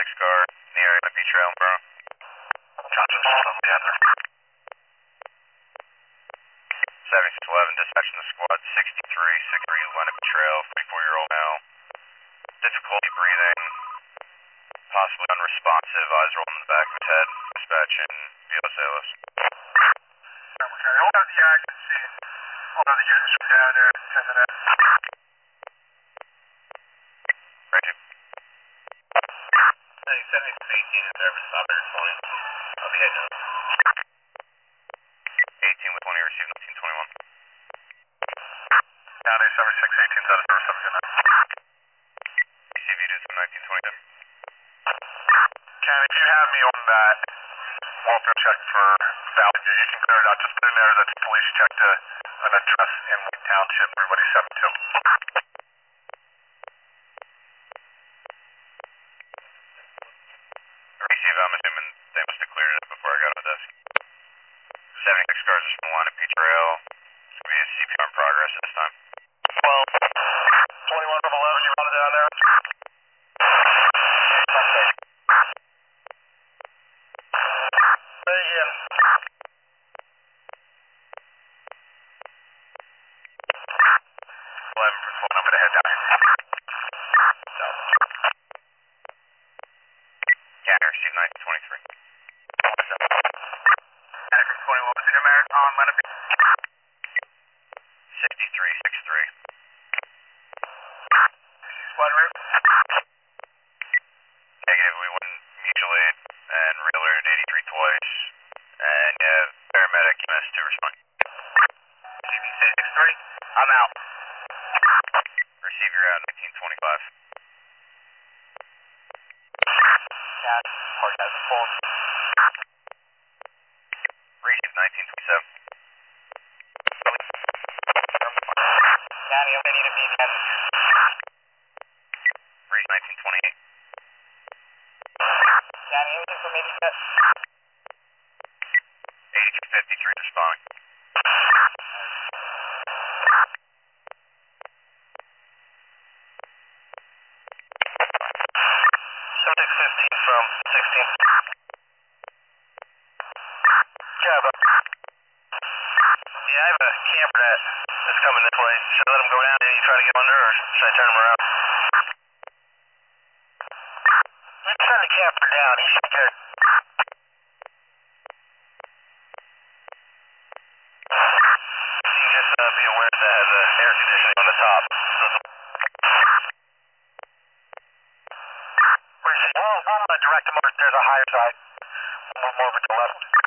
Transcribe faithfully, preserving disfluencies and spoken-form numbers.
seventy-six car in the area of Beach Trail, bro. Gotcha, system, yeah, there. seventy-six eleven, dispatching the squad, sixty-three sixty-three Lenape Trail, forty-four-year-old male. Difficulty breathing, possibly unresponsive, eyes rolling in the back of his head. Dispatching V L S A L S. Okay, hold on the agency. Hold on the units from down there, ten to that. Right, you. Hey, seventy-six eighteen in service, operator twenty. I'll be heading up. eighteen with twenty, received nineteen twenty-one. County seventy-six eighteen, out of service, I'm good. C C V did some nineteen twenty-seven. Ken, if you have me on that welfare check for Valley View, you can clear it out. Just put in there that the police checked a, an address in Wheat Township, everybody seven two. Receive, I'm assuming they must have cleared it before I got on the desk. seventy-six cars just from the line of Beach Trail. It's going to be a C P R in progress at this time. twelve, twenty-one from eleven, you run it down there? Ready again. eleven for twelve, I'm going to head down here. County received nineteen twenty-three. County from twenty-one, was it American on Lenape? sixty-three sixty-three. Squad route? Negative, we wouldn't mutual aid and real alert eighty-three twice. And yeah, paramedic E M S to respond. C B sixty-three, I'm out. Receive your out nineteen twenty-five. Cat, park has a phone. Receive nineteen twenty-seven. County, I'm going to need a beat message. Receive nineteen twenty-eight. County, anything for maybe that? eighty-two fifty-three responding. six fifteen from sixteen. Java. Yeah, I have a camper that is coming this way. Should I let him go down and you try to get under, or should I turn him around? Let's turn the camper down. He should get. You just uh, be aware that has uh, air conditioning on the top. So Where's he? Well, we'll uh, direct him over. There's a higher side. We'll move over to the left.